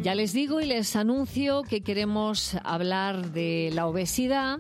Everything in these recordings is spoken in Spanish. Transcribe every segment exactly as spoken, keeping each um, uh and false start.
Ya les digo y les anuncio que queremos hablar de la obesidad,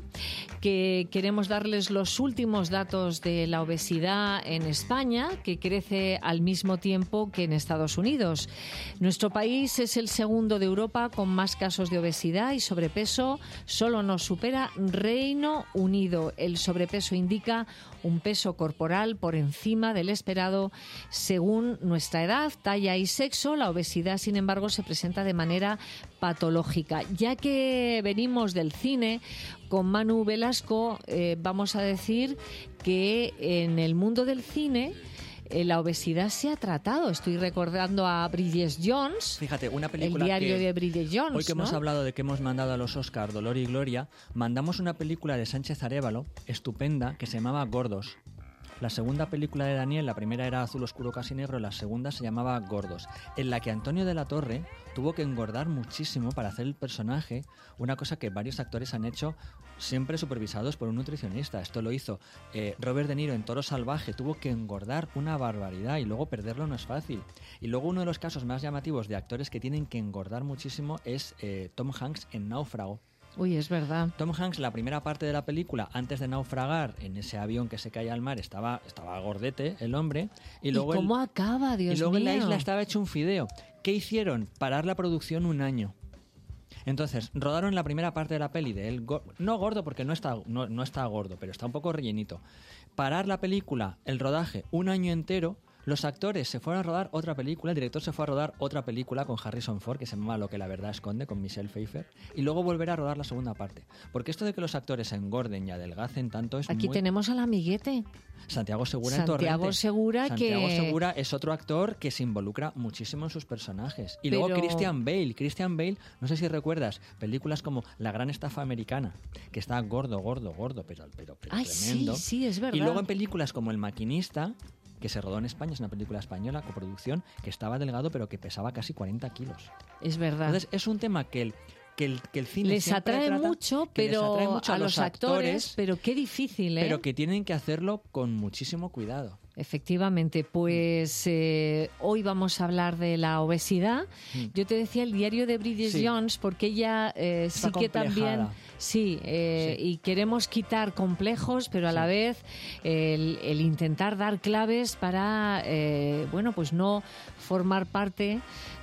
que queremos darles los últimos datos de la obesidad en España, que crece al mismo tiempo que en Estados Unidos. Nuestro país es el segundo de Europa con más casos de obesidad y sobrepeso. Solo nos supera Reino Unido. El sobrepeso indica un peso corporal por encima del esperado según nuestra edad, talla y sexo. La obesidad, sin embargo, se presenta de manera patológica. Ya que venimos del cine, con Manu Velasco eh, vamos a decir que en el mundo del cine eh, la obesidad se ha tratado. Estoy recordando a Bridget Jones. Fíjate, una película el diario que, de Bridget Jones. Hoy que ¿no? hemos hablado de que hemos mandado a los Oscar Dolor y Gloria, mandamos una película de Sánchez Arévalo, estupenda, que se llamaba Gordos. La segunda película de Daniel, la primera era Azul Oscuro Casi Negro, la segunda se llamaba Gordos, en la que Antonio de la Torre tuvo que engordar muchísimo para hacer el personaje, una cosa que varios actores han hecho siempre supervisados por un nutricionista. Esto lo hizo eh, Robert De Niro en Toro Salvaje, tuvo que engordar una barbaridad y luego perderlo no es fácil. Y luego uno de los casos más llamativos de actores que tienen que engordar muchísimo es eh, Tom Hanks en Náufrago. Uy, es verdad. Tom Hanks, la primera parte de la película, antes de naufragar en ese avión que se cae al mar, estaba, estaba gordete el hombre. ¿Y, luego ¿Y cómo el, acaba, Dios mío? Y luego mío? en la isla estaba hecho un fideo. ¿Qué hicieron? Parar la producción un año. Entonces, rodaron la primera parte de la peli de él, go- no gordo porque no está, no, no está gordo, pero está un poco rellenito. Parar la película, el rodaje, un año entero. Los actores se fueron a rodar otra película, el director se fue a rodar otra película con Harrison Ford, que se llama Lo que la verdad esconde, con Michelle Pfeiffer, y luego volver a rodar la segunda parte. Porque esto de que los actores se engorden y adelgacen tanto es Aquí muy... tenemos al amiguete. Santiago Segura en Santiago Torrente. Segura Santiago que... Segura es otro actor que se involucra muchísimo en sus personajes. Y Pero... luego Christian Bale. Christian Bale, no sé si recuerdas, películas como La gran estafa americana, que está gordo, gordo, gordo, pero, pero, pero Ay, tremendo. sí, sí, es verdad. Y luego en películas como El maquinista, que se rodó en España, es una película española, coproducción, que estaba delgado pero que pesaba casi cuarenta kilos. Es verdad. Entonces es un tema que el, que el, que el cine les siempre atrae trata, mucho, que les pero atrae mucho a, a los actores, actores, pero qué difícil, ¿eh? Pero que tienen que hacerlo con muchísimo cuidado. Efectivamente, pues eh, hoy vamos a hablar de la obesidad. Mm. Yo te decía el diario de Bridget sí. Jones, porque ella eh, sí que también... Sí, eh, sí, y queremos quitar complejos, pero a sí. la vez el, el intentar dar claves para, eh, bueno, pues no formar parte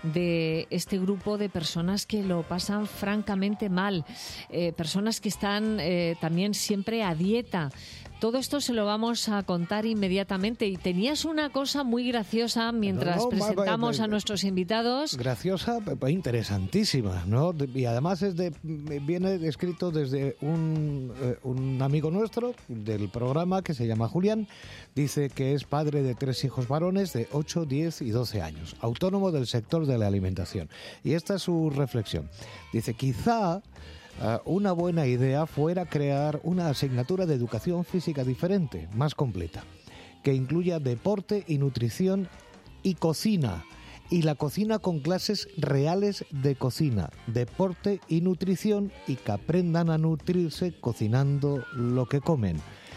de este grupo de personas que lo pasan francamente mal, eh, personas que están eh, también siempre a dieta. Todo esto se lo vamos a contar inmediatamente. Y tenías una cosa muy graciosa mientras no, presentamos va, va, va, a nuestros invitados. Graciosa, interesantísima, ¿no? Y además es de, viene escrito desde un, eh, un amigo nuestro del programa que se llama Julián. Dice que es padre de tres hijos varones de ocho, diez y doce años, autónomo del sector de la alimentación. Y esta es su reflexión. Dice, quizá... Uh, una buena idea fuera crear una asignatura de educación física diferente, más completa, que incluya deporte y nutrición y cocina, y la cocina con clases reales de cocina, deporte y nutrición, y que aprendan a nutrirse cocinando lo que comen.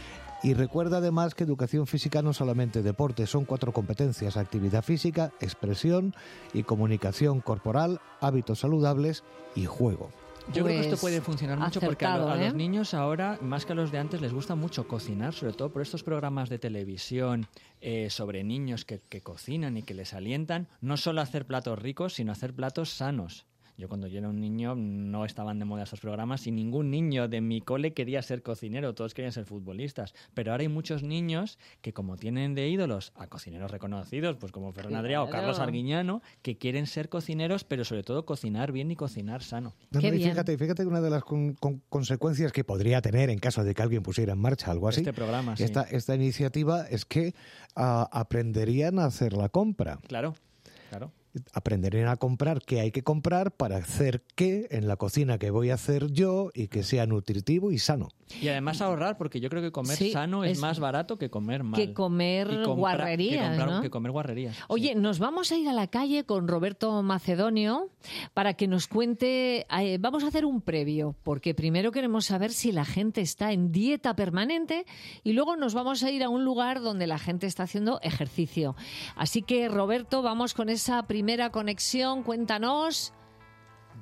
Y recuerda además que educación física no solamente deporte, son cuatro competencias: actividad física, expresión y comunicación corporal, hábitos saludables y juego. Yo pues creo que esto puede funcionar mucho acertado, porque a, lo, a ¿eh? los niños ahora, más que a los de antes, les gusta mucho cocinar, sobre todo por estos programas de televisión eh, sobre niños que, que cocinan y que les alientan, no solo a hacer platos ricos, sino a hacer platos sanos. Yo cuando yo era un niño no estaban de moda estos programas y ningún niño de mi cole quería ser cocinero, todos querían ser futbolistas. Pero ahora hay muchos niños que, como tienen de ídolos a cocineros reconocidos, pues como Ferran Adrià claro. o Carlos Arguiñano, que quieren ser cocineros, pero sobre todo cocinar bien y cocinar sano. No, Qué no, y bien. fíjate, fíjate que una de las con, con consecuencias que podría tener en caso de que alguien pusiera en marcha algo así, este programa, sí. esta, esta iniciativa, es que uh, aprenderían a hacer la compra. Claro, claro. Aprenderían a comprar qué hay que comprar para hacer qué en la cocina que voy a hacer yo y que sea nutritivo y sano. Y además ahorrar, porque yo creo que comer sí, sano es, es más barato que comer mal. Que comer compra, guarrerías, que comprar, ¿no? Que comer guarrerías. Oye, sí. nos vamos a ir a la calle con Roberto Macedonio para que nos cuente... Eh, vamos a hacer un previo, porque primero queremos saber si la gente está en dieta permanente y luego nos vamos a ir a un lugar donde la gente está haciendo ejercicio. Así que, Roberto, vamos con esa primera conexión. Cuéntanos...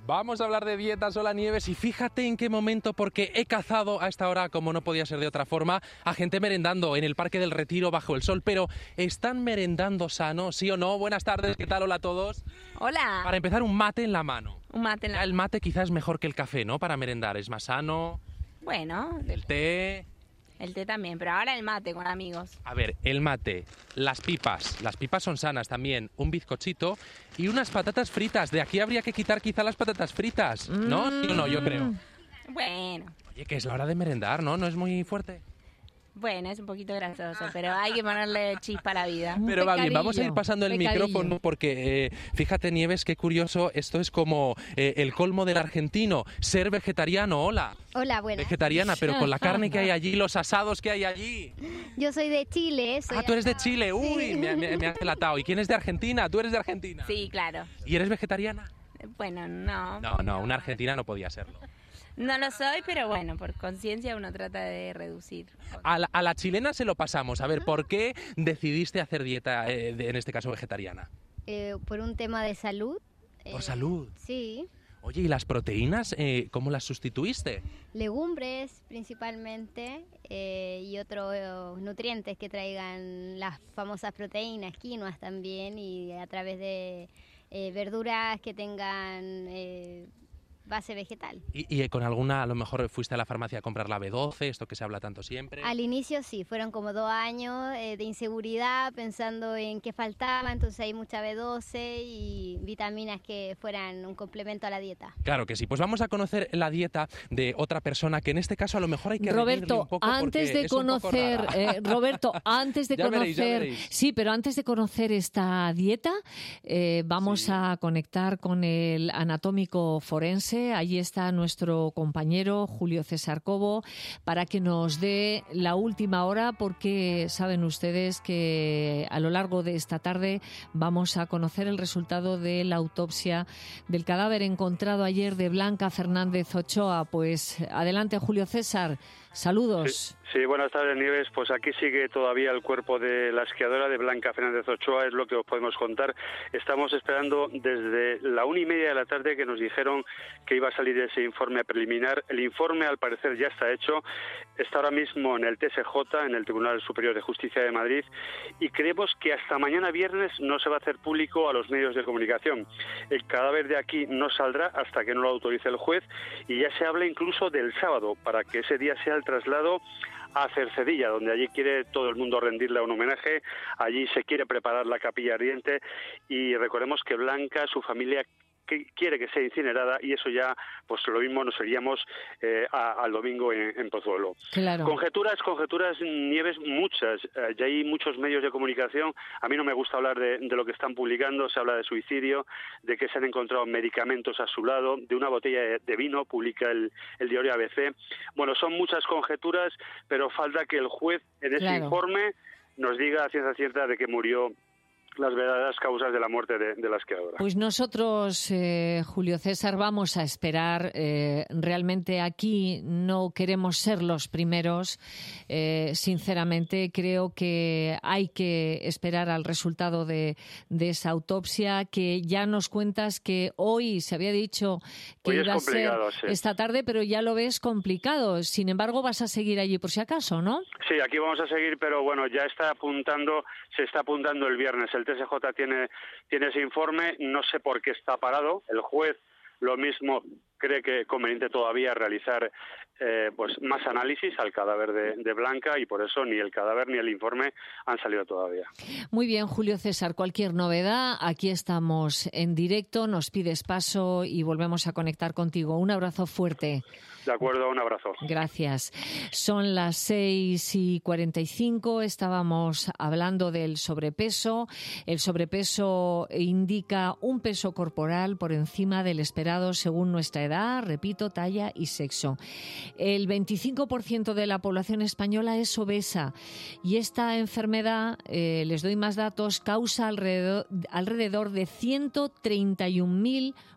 Vamos a hablar de dietas, hola Nieves, y fíjate en qué momento, porque he cazado a esta hora, como no podía ser de otra forma, a gente merendando en el Parque del Retiro bajo el sol, pero ¿están merendando sano, sí o no? Buenas tardes, ¿qué tal? Hola a todos. Hola. Para empezar, un mate en la mano. Un mate en la mano. El mate quizás es mejor que el café, ¿no? Para merendar, es más sano. Bueno. El té... El té también, pero ahora el mate con amigos. A ver, el mate, las pipas, las pipas son sanas también, un bizcochito y unas patatas fritas. De aquí habría que quitar quizá las patatas fritas, ¿no? Mm. No, yo creo. Bueno. Oye, que es la hora de merendar, ¿no? ¿No es muy fuerte? Bueno, es un poquito grasoso, pero hay que ponerle chispa a la vida. Pero va bien, vamos a ir pasando el pecadillo. micrófono porque, eh, fíjate Nieves, qué curioso, esto es como eh, el colmo del argentino, ser vegetariano, hola. Hola, buenas. Vegetariana, pero con la carne que hay allí, los asados que hay allí. Yo soy de Chile. Soy Ah, tú eres de asado. Chile, uy, Sí. me, me, me has delatado. ¿Y quién es de Argentina? ¿Tú eres de Argentina? Sí, claro. ¿Y eres vegetariana? Bueno, no. No, no, una argentina no podía serlo. No lo soy, pero bueno, por conciencia uno trata de reducir. A la, a la chilena se lo pasamos. A ver, ¿por qué decidiste hacer dieta, eh, de- en este caso vegetariana? Eh, por un tema de salud. Por eh, salud. Sí. Oye, ¿y las proteínas, eh, cómo las sustituiste? Legumbres principalmente eh, y otros eh, nutrientes que traigan las famosas proteínas, quinoas también, y a través de eh, verduras que tengan eh, base vegetal. Y, y con alguna, a lo mejor fuiste a la farmacia a comprar la B doce, esto que se habla tanto siempre. Al inicio sí, fueron como dos años eh, de inseguridad pensando en qué faltaba, entonces hay mucha B doce y vitaminas que fueran un complemento a la dieta. Claro que sí. Pues vamos a conocer la dieta de otra persona que en este caso a lo mejor hay que reñirle Roberto, un poco antes porque de es un poco conocer, rara. eh, Roberto, antes de Ya conocer, veréis, ya veréis. sí, pero antes de conocer esta dieta, eh, vamos Sí. a conectar con el anatómico forense. Allí está nuestro compañero Julio César Cobo para que nos dé la última hora, porque saben ustedes que a lo largo de esta tarde vamos a conocer el resultado de la autopsia del cadáver encontrado ayer de Blanca Fernández Ochoa. Pues adelante, Julio César. Saludos. Sí, sí, buenas tardes, Nieves. Pues aquí sigue todavía el cuerpo de la esquiadora de Blanca Fernández Ochoa, es lo que os podemos contar. Estamos esperando desde la una y media de la tarde que nos dijeron que iba a salir ese informe preliminar. El informe, al parecer, ya está hecho. Está ahora mismo en el T S J, en el Tribunal Superior de Justicia de Madrid, y creemos que hasta mañana viernes no se va a hacer público a los medios de comunicación. El cadáver de aquí no saldrá hasta que no lo autorice el juez, y ya se habla incluso del sábado, para que ese día sea el traslado a Cercedilla, donde allí quiere todo el mundo rendirle un homenaje. Allí se quiere preparar la capilla ardiente, y recordemos que Blanca, su familia, que quiere que sea incinerada, y eso ya, pues lo mismo nos iríamos eh, a, al domingo en, en Pozuelo. Claro. Conjeturas, conjeturas, Nieves, muchas. Eh, ya hay muchos medios de comunicación. A mí no me gusta hablar de, de lo que están publicando. Se habla de suicidio, de que se han encontrado medicamentos a su lado, de una botella de, de vino, publica el, el diario A B C. Bueno, son muchas conjeturas, pero falta que el juez en ese Claro. informe nos diga a ciencia cierta de que murió las verdaderas causas de la muerte de, de la esquiadora. Pues nosotros, eh, Julio César, vamos a esperar. Eh, realmente aquí no queremos ser los primeros. Eh, sinceramente, creo que hay que esperar al resultado de, de esa autopsia, que ya nos cuentas que hoy se había dicho que Hoy es iba a ser complicado, sí. esta tarde, pero ya lo ves complicado. Sin embargo, vas a seguir allí por si acaso, ¿no? Sí, aquí vamos a seguir, pero bueno, ya está apuntando, se está apuntando el viernes. El T S J tiene, tiene ese informe, no sé por qué está parado. El juez lo mismo cree que es conveniente todavía realizar eh, pues más análisis al cadáver de, de Blanca, y por eso ni el cadáver ni el informe han salido todavía. Muy bien, Julio César, cualquier novedad, aquí estamos en directo, nos pides paso y volvemos a conectar contigo. Un abrazo fuerte. De acuerdo, un abrazo. Gracias. Son las seis y cuarenta y cinco, estábamos hablando del sobrepeso. El sobrepeso indica un peso corporal por encima del esperado según nuestra edad, repito, talla y sexo. El veinticinco por ciento de la población española es obesa, y esta enfermedad, eh, les doy más datos, causa alrededor, alrededor de ciento treinta y un mil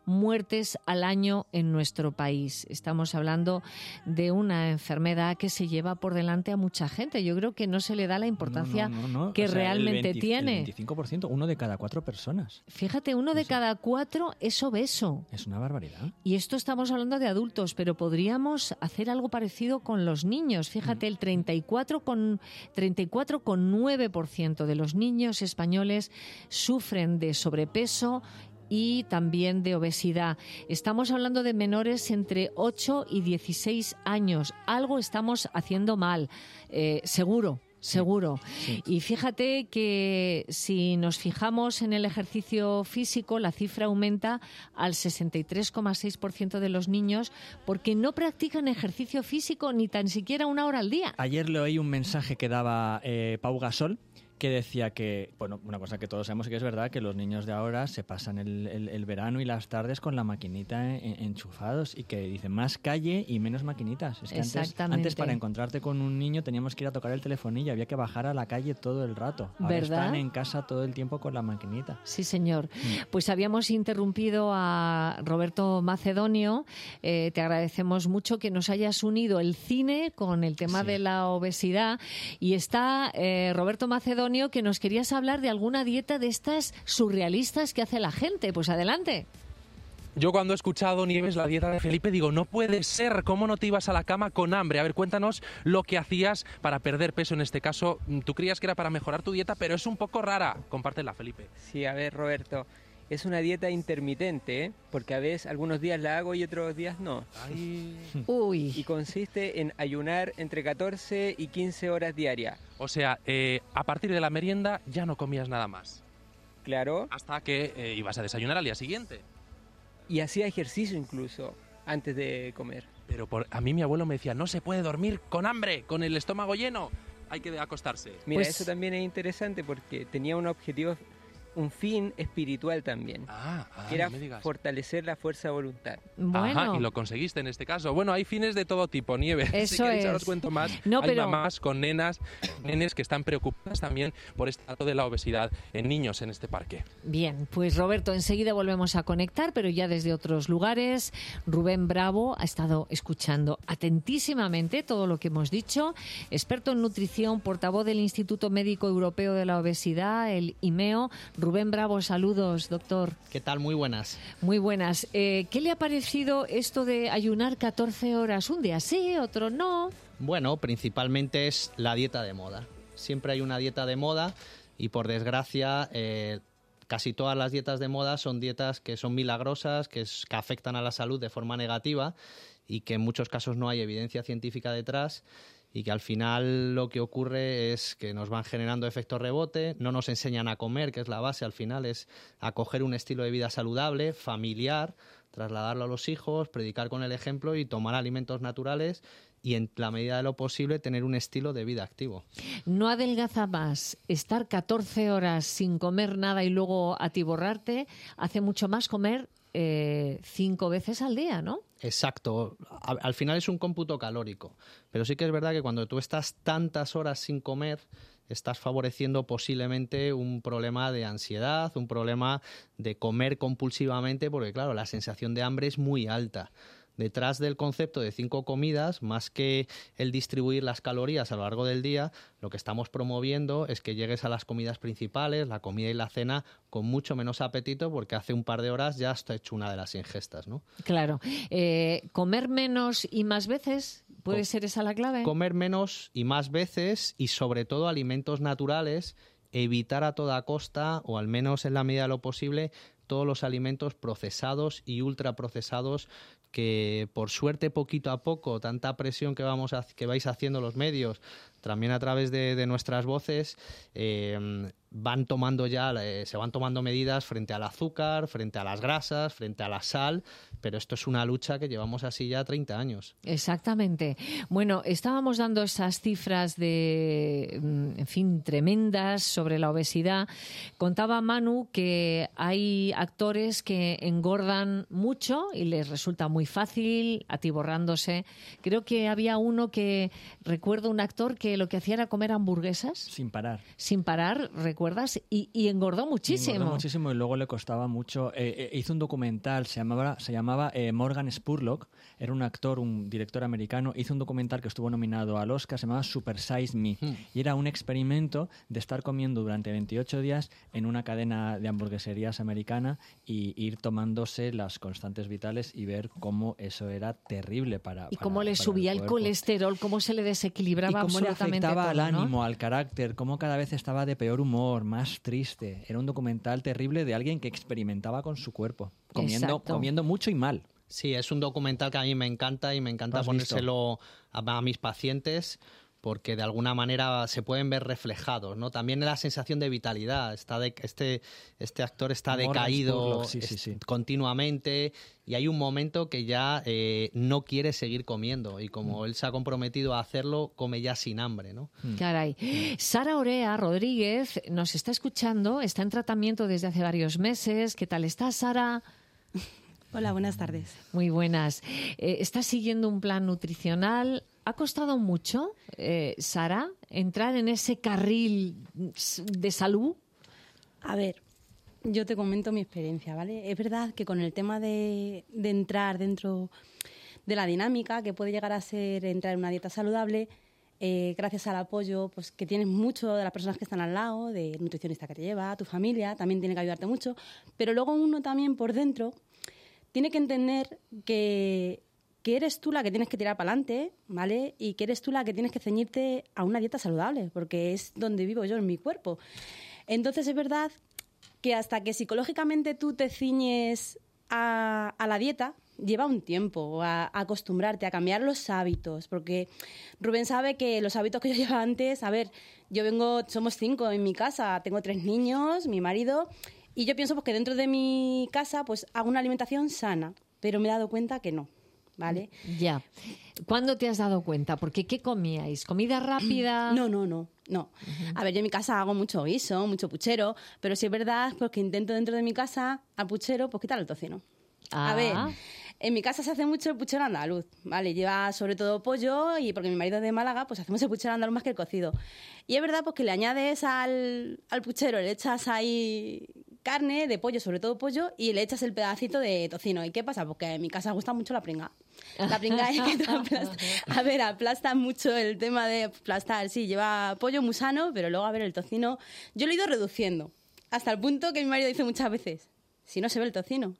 muertes al año en nuestro país. Estamos hablando de una enfermedad que se lleva por delante a mucha gente. Yo creo que no se le da la importancia no, no, no, no. que o sea, realmente el veinte, tiene. El veinticinco por ciento, uno de cada cuatro personas. Fíjate, uno de cada cuatro es obeso. Es una barbaridad. Y esto estamos hablando de adultos, pero podríamos hacer algo parecido con los niños. Fíjate, el treinta y cuatro coma nueve por ciento de los niños españoles sufren de sobrepeso y también de obesidad. Estamos hablando de menores entre ocho y dieciséis años. Algo estamos haciendo mal, eh, seguro. Seguro. Sí. Y fíjate que si nos fijamos en el ejercicio físico, la cifra aumenta al sesenta y tres coma seis por ciento de los niños porque no practican ejercicio físico ni tan siquiera una hora al día. Ayer leí un mensaje que daba eh, Pau Gasol, que decía que, bueno, una cosa que todos sabemos y que es verdad, que los niños de ahora se pasan el, el, el verano y las tardes con la maquinita en, enchufados y que dicen más calle y menos maquinitas. Es que antes, antes para encontrarte con un niño teníamos que ir a tocar el telefonillo, había que bajar a la calle todo el rato. Ahora ¿verdad? Están en casa todo el tiempo con la maquinita. Sí, señor. Mm. Pues habíamos interrumpido a Roberto Macedonio. Eh, te agradecemos mucho que nos hayas unido el cine con el tema Sí. de la obesidad. Y está eh, Roberto Macedonio, que nos querías hablar de alguna dieta de estas surrealistas que hace la gente. Pues adelante. Yo cuando he escuchado, Nieves, la dieta de Felipe, digo, no puede ser, ¿cómo no te ibas a la cama con hambre? A ver, cuéntanos lo que hacías para perder peso en este caso. Tú creías que era para mejorar tu dieta, pero es un poco rara. Compártela, Felipe. Sí, a ver, Roberto, es una dieta intermitente, ¿eh? Porque a veces algunos días la hago y otros días no. Ay. Uy. Y consiste en ayunar entre catorce y quince horas diarias. O sea, eh, a partir de la merienda ya no comías nada más. Claro. Hasta que eh, ibas a desayunar al día siguiente. Y hacía ejercicio incluso antes de comer. Pero por, a mí mi abuelo me decía, no se puede dormir con hambre, con el estómago lleno. Hay que acostarse. Mira, Pues- eso también es interesante porque tenía un objetivo, un fin espiritual también. Ah, ah, que era no me digas. fortalecer la fuerza de voluntad. Bueno. Ajá, y lo conseguiste en este caso. Bueno, hay fines de todo tipo, Nieves. Si Eso queréis, ahora es. os cuento más. No, hay pero- mamás con nenas, nenes que están preocupadas también por este dato de la obesidad en niños en este parque. Bien, pues Roberto, enseguida volvemos a conectar, pero ya desde otros lugares. Rubén Bravo ha estado escuchando atentísimamente todo lo que hemos dicho. Experto en nutrición, portavoz del Instituto Médico Europeo de la Obesidad, el I M E O. Rubén Bravo, saludos, doctor. ¿Qué tal? Muy buenas. Muy buenas. Eh, ¿Qué le ha parecido esto de ayunar catorce horas? Un día sí, otro no. Bueno, principalmente es la dieta de moda. Siempre hay una dieta de moda y por desgracia eh, casi todas las dietas de moda son dietas que son milagrosas, que, es- que afectan a la salud de forma negativa y que en muchos casos no hay evidencia científica detrás y que al final lo que ocurre es que nos van generando efectos rebote, no nos enseñan a comer, que es la base al final, es a coger un estilo de vida saludable, familiar, trasladarlo a los hijos, predicar con el ejemplo y tomar alimentos naturales y en la medida de lo posible tener un estilo de vida activo. No adelgaza más estar catorce horas sin comer nada y luego atiborrarte, hace mucho más comer eh, cinco veces al día, ¿no? Exacto. A- Al final es un cómputo calórico, pero sí que es verdad que cuando tú estás tantas horas sin comer, estás favoreciendo posiblemente un problema de ansiedad, un problema de comer compulsivamente, porque claro, la sensación de hambre es muy alta. Detrás del concepto de cinco comidas, más que el distribuir las calorías a lo largo del día, lo que estamos promoviendo es que llegues a las comidas principales, la comida y la cena, con mucho menos apetito, porque hace un par de horas ya has hecho una de las ingestas, ¿no? Claro. Eh, ¿Comer menos y más veces? ¿Puede Co- ser esa la clave? Comer menos y más veces y sobre todo alimentos naturales, evitar a toda costa o al menos en la medida de lo posible todos los alimentos procesados y ultraprocesados que por suerte poquito a poco, tanta presión que vamos a, que vais haciendo los medios, también a través de, de nuestras voces, eh, van tomando ya, eh, se van tomando medidas frente al azúcar, frente a las grasas, frente a la sal, pero esto es una lucha que llevamos así ya treinta años. Exactamente. Bueno, estábamos dando esas cifras de, mm, en fin, tremendas sobre la obesidad. Contaba Manu que hay actores que engordan mucho y les resulta muy fácil, atiborrándose. Creo que había uno que, recuerdo un actor que lo que hacía era comer hamburguesas Sin parar. sin parar. Recuerdo recuerdas, y, y engordó muchísimo. Engordó muchísimo y luego le costaba mucho. Eh, eh, hizo un documental, se llamaba, se llamaba eh, Morgan Spurlock, era un actor, un director americano, hizo un documental que estuvo nominado al Oscar, se llamaba Super Size Me, hmm. y era un experimento de estar comiendo durante veintiocho días en una cadena de hamburgueserías americana y ir tomándose las constantes vitales y ver cómo eso era terrible para Y para, cómo le subía el, el colesterol, cómo se le desequilibraba y cómo absolutamente le afectaba todo, al ¿no? ánimo, al carácter, cómo cada vez estaba de peor humor, más triste. Era un documental terrible de alguien que experimentaba con su cuerpo, comiendo, comiendo mucho y mal. Sí, es un documental que a mí me encanta y me encanta ponérselo a, a mis pacientes porque de alguna manera se pueden ver reflejados, ¿no? También la sensación de vitalidad. Está de, este, este actor está Morgan decaído Spurlock, sí, sí, sí. continuamente y hay un momento que ya eh, no quiere seguir comiendo y como mm. él se ha comprometido a hacerlo, come ya sin hambre, ¿no? Caray. Sara Orea Rodríguez nos está escuchando, está en tratamiento desde hace varios meses. ¿Qué tal estás, Sara? Hola, buenas tardes. Muy buenas. Eh, ¿Estás siguiendo un plan nutricional? ¿Ha costado mucho, eh, Sara, entrar en ese carril de salud? A ver, yo te comento mi experiencia, ¿vale? Es verdad que con el tema de, de entrar dentro de la dinámica, que puede llegar a ser entrar en una dieta saludable, eh, gracias al apoyo pues que tienes mucho de las personas que están al lado, de nutricionista que te lleva, tu familia, también tiene que ayudarte mucho, pero luego uno también por dentro tiene que entender que... que eres tú la que tienes que tirar para adelante, ¿vale? Y que eres tú la que tienes que ceñirte a una dieta saludable, porque es donde vivo yo en mi cuerpo. Entonces es verdad que hasta que psicológicamente tú te ciñes a, a la dieta, lleva un tiempo a, a acostumbrarte, a cambiar los hábitos, porque Rubén sabe que los hábitos que yo llevaba antes, a ver, yo vengo, somos cinco en mi casa, tengo tres niños, mi marido, y yo pienso pues, que dentro de mi casa pues hago una alimentación sana, pero me he dado cuenta que no. ¿Vale? Ya. ¿Cuándo te has dado cuenta? Porque ¿qué comíais? ¿Comida rápida? No, no, no. no. Uh-huh. A ver, yo en mi casa hago mucho guiso, mucho puchero, pero sí es verdad pues, que intento dentro de mi casa al puchero pues quitar el tocino. Ah. A ver, en mi casa se hace mucho el puchero andaluz, ¿vale? Lleva sobre todo pollo y porque mi marido es de Málaga, pues hacemos el puchero andaluz más que el cocido. Y es verdad pues que le añades al, al puchero, le echas ahí carne de pollo, sobre todo pollo, y le echas el pedacito de tocino. ¿Y qué pasa? Porque en mi casa gusta mucho la pringa. La pringa es que tú aplastas. A ver, aplasta mucho el tema de aplastar. Sí, lleva pollo muy sano, pero luego, a ver, el tocino... Yo lo he ido reduciendo, hasta el punto que mi marido dice muchas veces, si no se ve el tocino.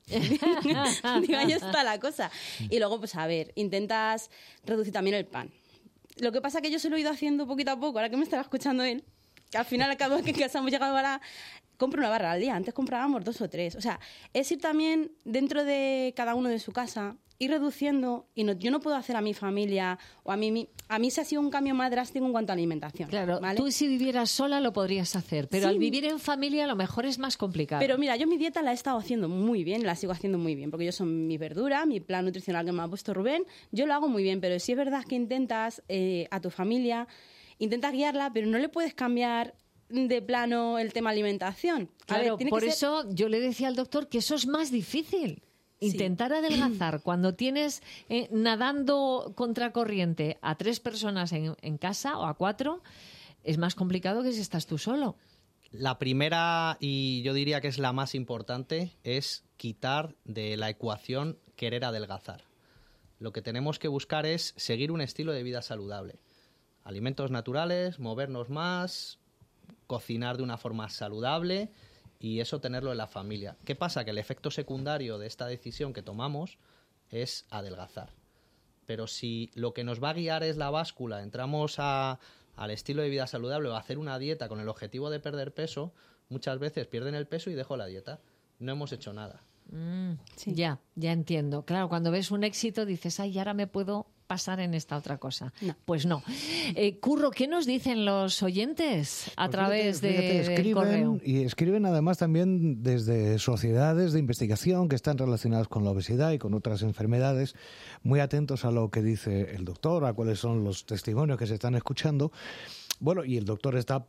Digo, ahí está la cosa. Y luego, pues a ver, intentas reducir también el pan. Lo que pasa es que yo se lo he ido haciendo poquito a poco, ahora que me estaba escuchando él, que al final acabo que en casa hemos llegado ahora... Compro una barra al día, antes comprábamos dos o tres. O sea, es ir también dentro de cada uno de su casa, ir reduciendo, y no, yo no puedo hacer a mi familia, o a mí, a mí se ha sido un cambio más drástico en cuanto a alimentación. Claro, ¿vale? Tú si vivieras sola lo podrías hacer, pero sí, al vivir en familia a lo mejor es más complicado. Pero mira, yo mi dieta la he estado haciendo muy bien, la sigo haciendo muy bien, porque yo son mi verdura, mi plan nutricional que me ha puesto Rubén, yo lo hago muy bien, pero sí es verdad que intentas eh, a tu familia, intentas guiarla, pero no le puedes cambiar de plano el tema alimentación. A claro, ver, por ser... eso yo le decía al doctor que eso es más difícil. Intentar sí. adelgazar cuando tienes eh, nadando contracorriente a tres personas en, en casa o a cuatro es más complicado que si estás tú solo. La primera, y yo diría que es la más importante, es quitar de la ecuación querer adelgazar. Lo que tenemos que buscar es seguir un estilo de vida saludable. Alimentos naturales, movernos más, cocinar de una forma saludable y eso tenerlo en la familia. ¿Qué pasa? Que el efecto secundario de esta decisión que tomamos es adelgazar. Pero si lo que nos va a guiar es la báscula, entramos a, al estilo de vida saludable o a hacer una dieta con el objetivo de perder peso, muchas veces pierden el peso y dejo la dieta. No hemos hecho nada. Mm, sí. Ya, ya entiendo. Claro, cuando ves un éxito dices, ay, ahora me puedo pasar en esta otra cosa. No. Pues no. Eh, Curro, ¿qué nos dicen los oyentes a pues través fíjate, fíjate, de, escriben, del correo? Y escriben además también desde sociedades de investigación que están relacionadas con la obesidad y con otras enfermedades, muy atentos a lo que dice el doctor, a cuáles son los testimonios que se están escuchando. Bueno, y el doctor está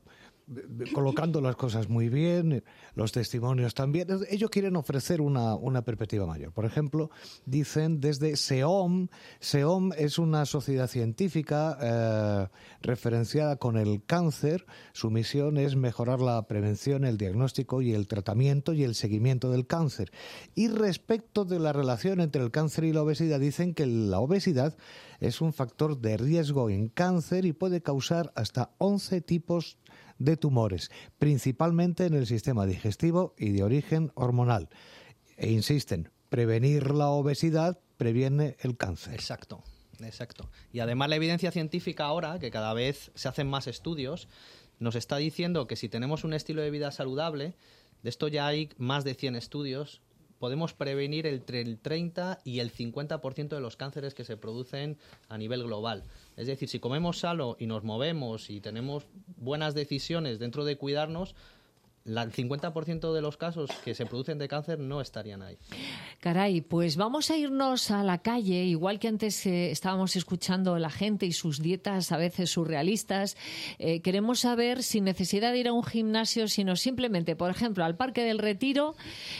colocando las cosas muy bien, los testimonios también. Ellos quieren ofrecer una, una perspectiva mayor. Por ejemplo, dicen desde SEOM, SEOM es una sociedad científica eh, referenciada con el cáncer. Su misión es mejorar la prevención, el diagnóstico y el tratamiento y el seguimiento del cáncer. Y respecto de la relación entre el cáncer y la obesidad, dicen que la obesidad es un factor de riesgo en cáncer y puede causar hasta once tipos de tumores, principalmente en el sistema digestivo y de origen hormonal. E insisten, prevenir la obesidad previene el cáncer. Exacto, exacto. Y además la evidencia científica ahora, que cada vez se hacen más estudios, nos está diciendo que si tenemos un estilo de vida saludable, de esto ya hay más de cien estudios, podemos prevenir entre el treinta y el cincuenta por ciento de los cánceres que se producen a nivel global. Es decir, si comemos sano y nos movemos y tenemos buenas decisiones dentro de cuidarnos, la, el cincuenta por ciento de los casos que se producen de cáncer no estarían ahí. Caray, pues vamos a irnos a la calle, igual que antes eh, estábamos escuchando a la gente y sus dietas a veces surrealistas. Eh, queremos saber, sin necesidad de ir a un gimnasio, sino simplemente, por ejemplo, al Parque del Retiro,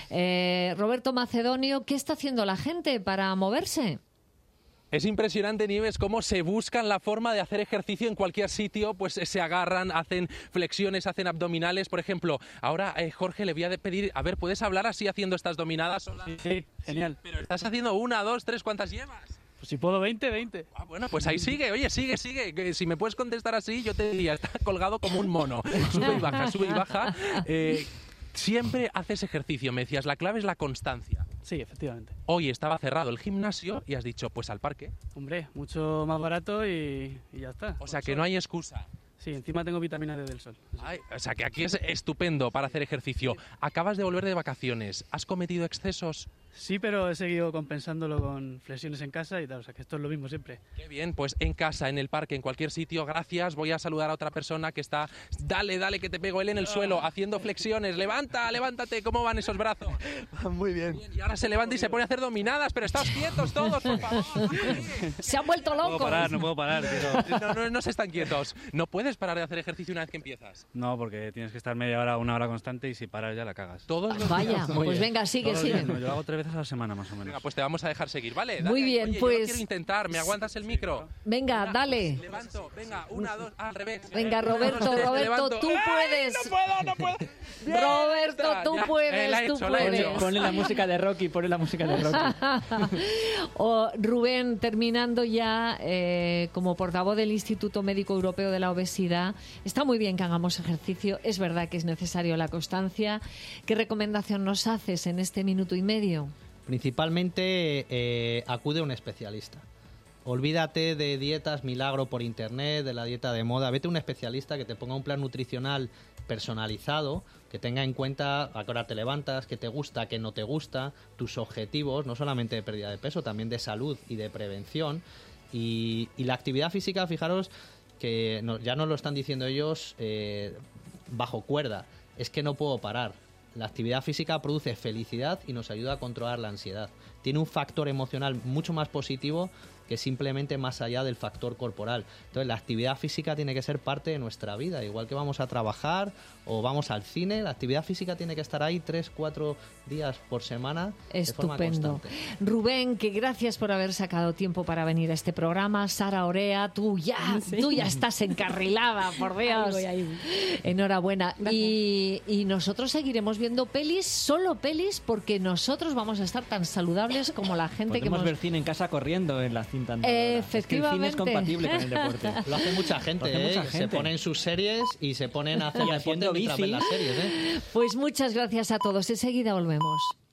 eh, Roberto Macedonio, ¿qué está haciendo la gente para moverse? Es impresionante, Nieves, cómo se buscan la forma de hacer ejercicio en cualquier sitio, pues se agarran, hacen flexiones, hacen abdominales. Por ejemplo, ahora, eh, Jorge, le voy a pedir, a ver, ¿puedes hablar así haciendo estas dominadas? Sí, sí, genial. Pero estás haciendo una, dos, tres, ¿cuántas llevas? Pues si puedo veinte, veinte. Ah, bueno, pues ahí sigue, oye, sigue, sigue. Que si me puedes contestar así, yo te diría, está colgado como un mono. Sube y baja, sube y baja. Eh, siempre haces ejercicio, me decías, la clave es la constancia. Sí, efectivamente. Hoy estaba cerrado el gimnasio y has dicho, pues al parque. Hombre, mucho más barato y, y ya está. O sea que no hay excusa. Sí, encima tengo vitamina D del sol. Ay, o sea que aquí es estupendo para hacer ejercicio. Acabas de volver de vacaciones. ¿Has cometido excesos? Sí, pero he seguido compensándolo con flexiones en casa y tal. O sea que esto es lo mismo siempre. Qué bien, pues en casa, en el parque, en cualquier sitio. Gracias. Voy a saludar a otra persona que está... Dale, dale, que te pego él en el suelo, haciendo flexiones. Levanta, levántate. ¿Cómo van esos brazos? Muy bien. Y ahora se levanta y se pone a hacer dominadas. Pero estáos quietos todos, por favor. Se han vuelto locos. No puedo parar, no puedo parar. Tío. No, no, no se están quietos. No puedes parar de hacer ejercicio una vez que empiezas. No, porque tienes que estar media hora, una hora constante y si paras ya la cagas. Todos los Vaya, días. pues venga, sigue, Todos sigue. los días, no, yo lo hago tres veces a la semana más o menos. Venga, pues te vamos a dejar seguir, ¿vale? Muy Dale. bien, Oye, pues... yo lo quiero intentar. ¿Me aguantas el micro? Venga, Una, dale. Levanto, venga, una, dos, al revés. Venga, Una, Roberto, dos, tres, Roberto, levanto. tú ¡Ay, puedes. no puedo, no puedo! Bien, Roberto, tú ya, eh, puedes, la he tú hecho, la he puedes. hecho. Ponle la música de Rocky, ponle la música de Rocky. Oh, Rubén, terminando ya eh, como portavoz del Instituto Médico Europeo de la Obesidad, está muy bien que hagamos ejercicio, es verdad que es necesario la constancia. ¿Qué recomendación nos haces en este minuto y medio? Principalmente eh, acude a un especialista. Olvídate de dietas milagro por internet, de la dieta de moda. Vete a un especialista que te ponga un plan nutricional personalizado, que tenga en cuenta a qué hora te levantas, qué te gusta, qué no te gusta, tus objetivos, no solamente de pérdida de peso, también de salud y de prevención. Y, y la actividad física, fijaros que no, ya nos lo están diciendo ellos eh, bajo cuerda, es que no puedo parar. La actividad física produce felicidad y nos ayuda a controlar la ansiedad. Tiene un factor emocional mucho más positivo que simplemente más allá del factor corporal. Entonces, la actividad física tiene que ser parte de nuestra vida. Igual que vamos a trabajar o vamos al cine, la actividad física tiene que estar ahí tres, cuatro días por semana de forma Estupendo. constante. Rubén, que gracias por haber sacado tiempo para venir a este programa. Sara Orea, tú ya, Sí. tú ya estás encarrilada, por Dios. Ahí voy, ahí voy. Enhorabuena. Y, y nosotros seguiremos viendo pelis, solo pelis, porque nosotros vamos a estar tan saludables como la gente que Podemos hemos... ver cine en casa corriendo en la cinta andadora. Es que el cine es Efectivamente. compatible con el deporte. Lo hace mucha gente, Lo hace ¿eh? mucha Se gente. ponen sus series y se ponen a hacer Y haciendo deporte mientras bici. ven las series, ¿eh? Pues muchas gracias a todos. Enseguida volvemos.